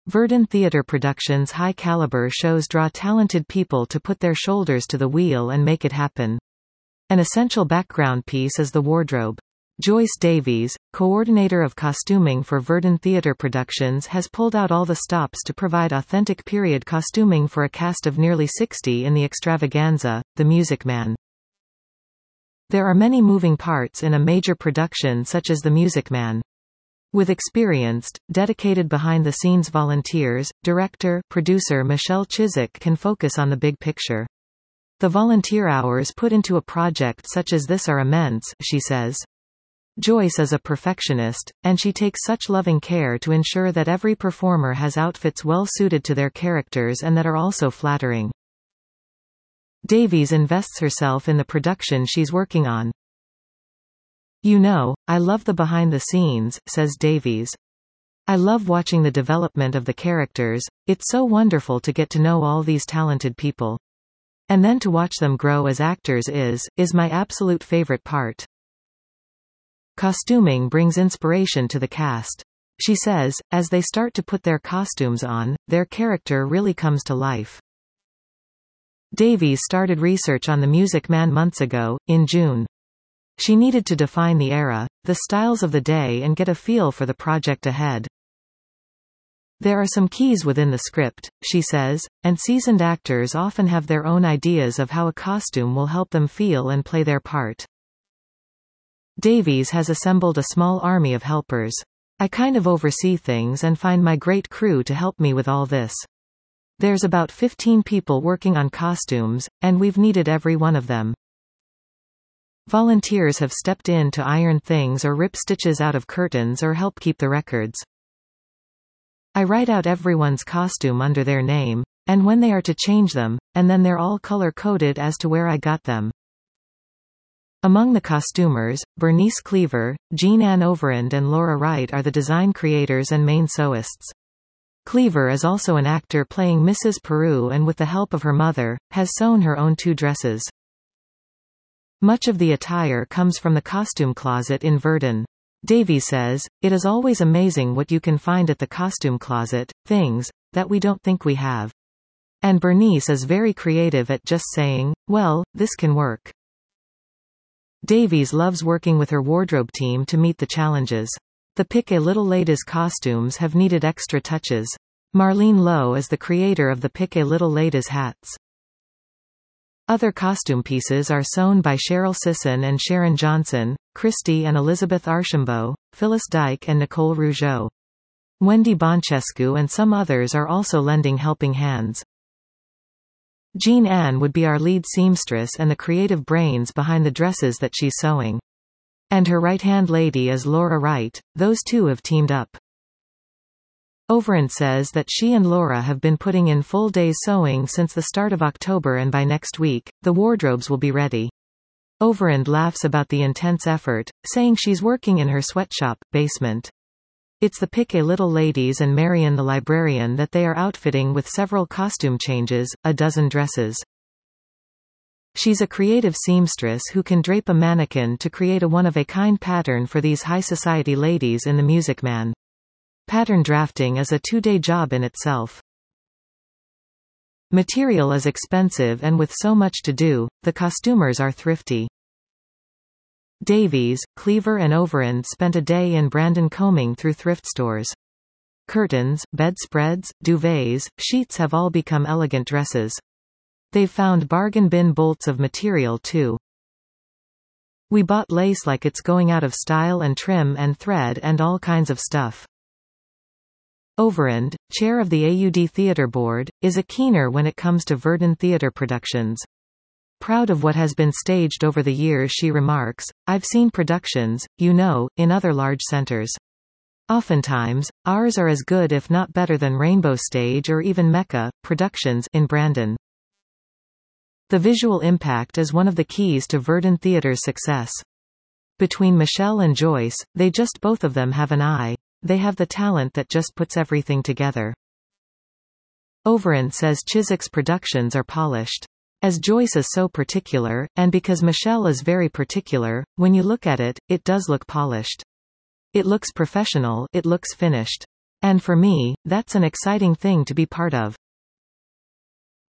Verdant Theatre Productions' high-caliber shows draw talented people to put their shoulders to the wheel and make it happen. An essential background piece is the wardrobe. Joyce Davies, coordinator of costuming for Verdant Theatre Productions, has pulled out all the stops to provide authentic period costuming for a cast of nearly 60 in the extravaganza, The Music Man. There are many moving parts in a major production such as The Music Man. With experienced, dedicated behind-the-scenes volunteers, director, producer Michelle Chiswick can focus on the big picture. The volunteer hours put into a project such as this are immense, she says. Joyce is a perfectionist, and she takes such loving care to ensure that every performer has outfits well suited to their characters and that are also flattering. Davies invests herself in the production she's working on. "You know, I love the behind the scenes," says Davies. "I love watching the development of the characters. It's so wonderful to get to know all these talented people. And then to watch them grow as actors is my absolute favorite part." Costuming brings inspiration to the cast. She says, as they start to put their costumes on, their character really comes to life. Davies started research on The Music Man months ago, in June. She needed to define the era, the styles of the day and get a feel for the project ahead. "There are some keys within the script," she says, "and seasoned actors often have their own ideas of how a costume will help them feel and play their part." Davies has assembled a small army of helpers. "I kind of oversee things and find my great crew to help me with all this. There's about 15 people working on costumes, and we've needed every one of them. Volunteers have stepped in to iron things or rip stitches out of curtains or help keep the records. I write out everyone's costume under their name, and when they are to change them, and then they're all color-coded as to where I got them." Among the costumers, Bernice Cleaver, Jean-Anne Overend and Laura Wright are the design creators and main sewists. Cleaver is also an actor playing Mrs. Peru and with the help of her mother, has sewn her own 2 dresses. Much of the attire comes from the costume closet in Verdun. Davies says, "It is always amazing what you can find at the costume closet, things that we don't think we have." And Bernice is very creative at just saying, "Well, this can work." Davies loves working with her wardrobe team to meet the challenges. The Pick a Little Ladies costumes have needed extra touches. Marlene Lowe is the creator of the Pick a Little Ladies hats. Other costume pieces are sewn by Cheryl Sisson and Sharon Johnson, Christy and Elizabeth Archambault, Phyllis Dyke and Nicole Rougeau. Wendy Bonchescu and some others are also lending helping hands. Jean-Anne would be our lead seamstress and the creative brains behind the dresses that she's sewing. And her right-hand lady is Laura Wright. Those two have teamed up. Overend says that she and Laura have been putting in full days sewing since the start of October, and by next week, the wardrobes will be ready. Overend laughs about the intense effort, saying she's working in her sweatshop basement. It's the Pick a Little Ladies and Marion the librarian that they are outfitting with several costume changes, a dozen dresses. She's a creative seamstress who can drape a mannequin to create a one-of-a-kind pattern for these high society ladies in The Music Man. Pattern drafting is a 2-day job in itself. Material is expensive, and with so much to do, the costumers are thrifty. Davies, Cleaver and Overend spent a day in Brandon combing through thrift stores. Curtains, bedspreads, duvets, sheets have all become elegant dresses. They've found bargain bin bolts of material too. "We bought lace like it's going out of style and trim and thread and all kinds of stuff." Overend, chair of the AUD Theatre Board, is a keener when it comes to Verdun Theatre Productions. Proud of what has been staged over the years, she remarks, "I've seen productions, you know, in other large centers. Oftentimes, ours are as good if not better than Rainbow Stage or even Mecca Productions in Brandon." The visual impact is one of the keys to Verdun Theatre's success. Between Michelle and Joyce, both of them have an eye. They have the talent that just puts everything together. Overend says Chiswick's productions are polished. As Joyce is so particular, and because Michelle is very particular, when you look at it, it does look polished. It looks professional, it looks finished. And for me, that's an exciting thing to be part of.